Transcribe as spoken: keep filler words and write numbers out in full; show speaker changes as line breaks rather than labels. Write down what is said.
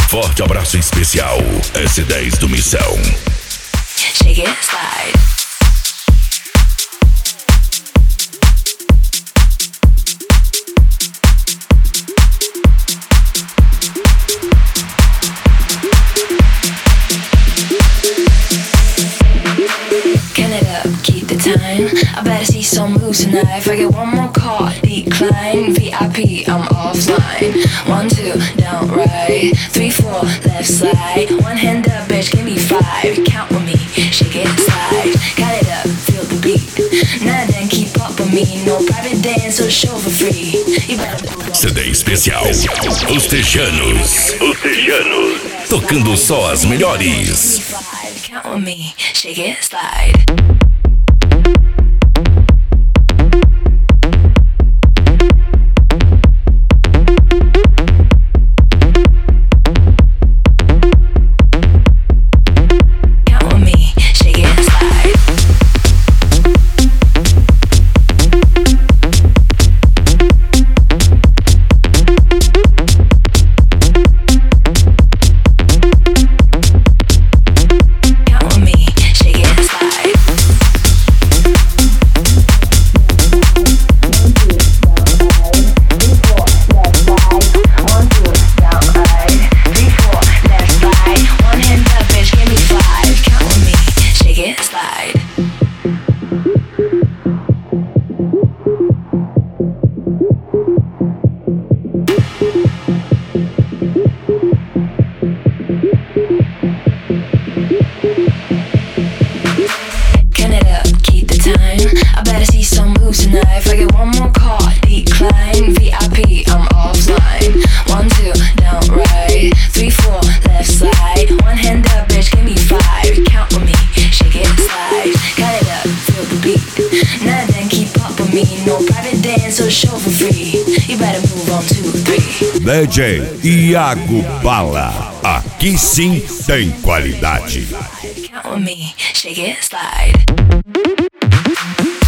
forte abraço especial. S dez do Missão.
Shake it, slide.
I better see some moves tonight. If I get one more call, decline. V I P, I'm offline. One, two, down, right. Three, four, left slide. One hand up, bitch, give me five. Count with me, shake it, slide. Got it up, feel the beat. Now then, keep up with me. No private dance or show for free. You better move on.
C D especial. Os Tejanos. Os Tejanos. Tocando só as melhores.
Count with me, shake it, slide.
D J Iago Bala. Aqui sim tem qualidade.
Count with me, shake it, slide.